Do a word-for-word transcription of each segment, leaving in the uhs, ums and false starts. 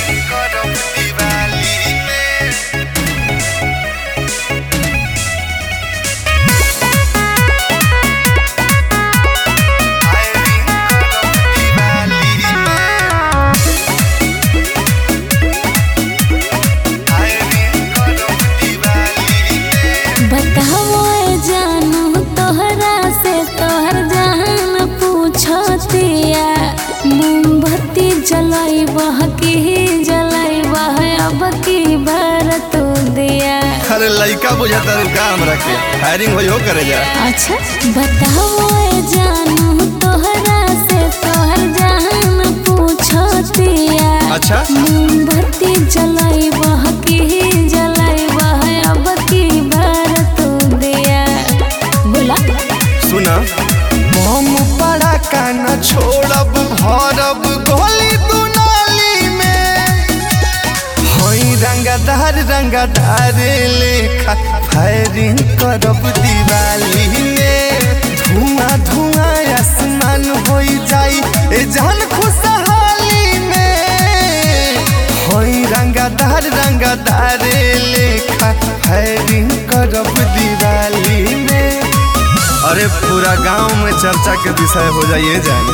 मोमबत्ती जलाई बह की जलाई बह अब की भारत दिया। अरे लइका बुझाता रुका हमरा के फायरिंग होई हो करे जा। अच्छा बताओ ए जानू तोहरा से तोहर जान पूछतिया। अच्छा मोमबत्ती जलाई बह की जलाई बह अब की भारत दिया। बोला सुना बम पड़ा का न छोड़ब भरब गोली तू नाली में हई रंगदार रंगदार लेखा फायरिंग करब दिवाली में। धुआं धुआं आसमान हो जाई ए जान खुशहाली में हई रंगदार रंगदार लेखा फायरिंग करब दिवाली में। अरे पूरा गांव में चर्चा के विषय हो जाइए जाने।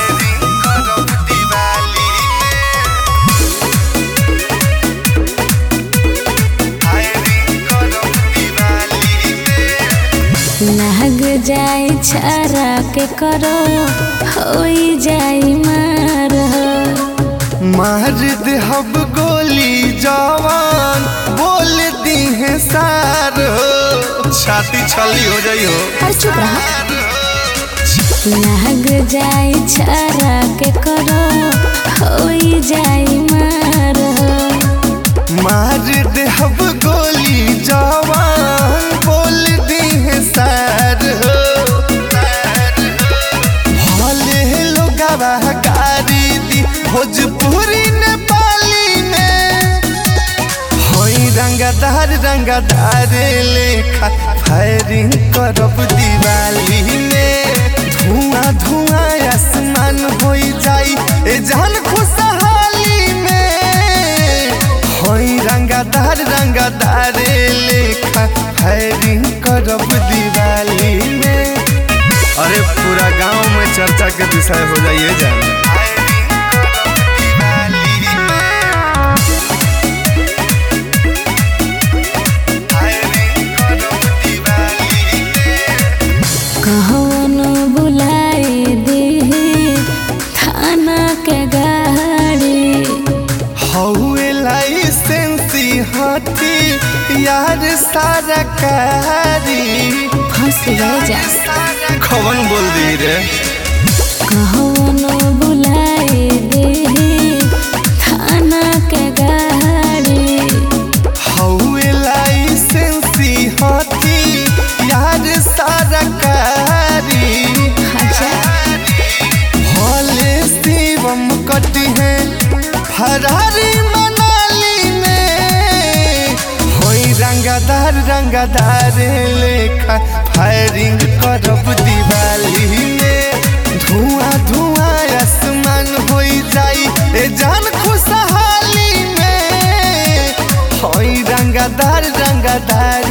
लग जाए छारा के करो होई जाई मार मार दे हब गोली जवान बोल दी है सार हो छाती छली हो जाई हो। चुप रहा। लग जाए छारा के करो होई जाई मार मार दे हब गोली जवान बोल दी है सार हो। भले लोगवा गारी दी भोजपुरी नेपाली में हई रंगदार रंगदार लेखा फायरिंग करब दिवाली में। धुआं धुआं आसमान हो जाई ए जान खुशहाली में हई रंगदार रंगदार लेखा फायरिंग करब दिवाली में। अरे पूरा गांव में चर्चा के विषय हो जाइए जाने। कहवन बुलाए दे थाना के गाड़ी हौए लाइसेंसी हथी यार सारा कारी फंस गए जा। खवन बोल दी रे कहवन बुलाए दे थाना के गाड़ी हौए लाइसेंसी हथी यार सारा कारी। भले शिवम कटी है फरारी मनाली में होई रंगदार रंगदार लेखा फायरिंग करब दिवाली में। धुआं धुआं आसमान हो जाई ए जान खुशहाली में होई रंगदार रंगदार